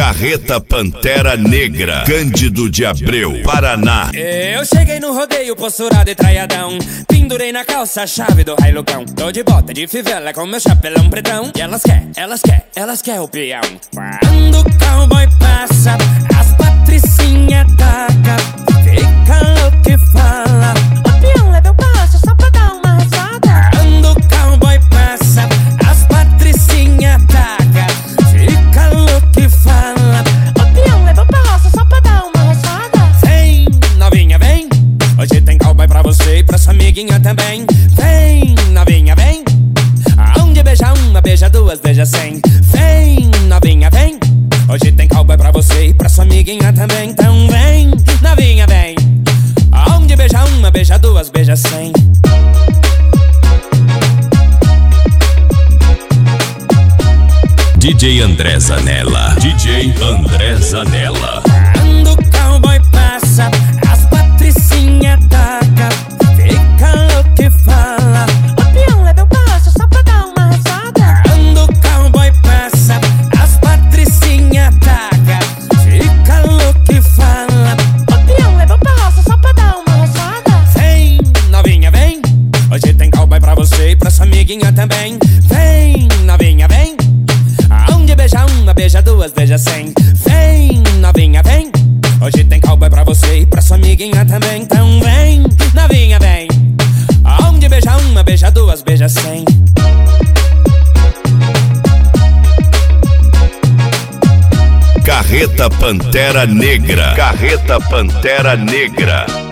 Carreta Pantera Negra, Cândido de Abreu, Paraná. Eu cheguei no rodeio, posturado e traiadão. Pendurei na calça a chave do railocão. Tô de bota de fivela com meu chapelão pretão. E elas quer o peão. Quando o cowboy passa, as patricinha taca. Fica louco e fala: o peão leva o passo só pra dar uma rezada. Quando o cowboy passa, as patricinha taca. Fica louco e fala: o peão leva o passo só pra dar uma rezada. Vem, novinha, vem. Hoje tem cowboy pra você e pra sua amiguinha também. Vem, novinha, vem. Aonde beija uma, beija duas, beija cem. Vem, novinha, vem. Hoje tem cowboy pra você e pra sua amiguinha também. Então vem, novinha, vem. Aonde beija uma, beija duas, beija cem. DJ André Zanella. DJ André Zanella. Quando o cowboy passa, as patricinha taca. Fica louco e fala: o peão leva o passo só pra dar uma rezada. Quando o cowboy passa, as patricinha taca. Fica louco e fala: o peão leva o passo só pra dar uma rezada. vem, novinha, vem. Hoje tem cowboy pra você e pra sua amiguinha também. Vem, novinha, vem. Aonde beija uma, beija duas, beija cem. Vem, novinha, vem. Hoje tem cowboy pra você e pra sua amiguinha também. Então vem, novinha, vem. Aonde beija uma, beija duas, beija cem. Carreta Pantera Negra. Carreta Pantera Negra.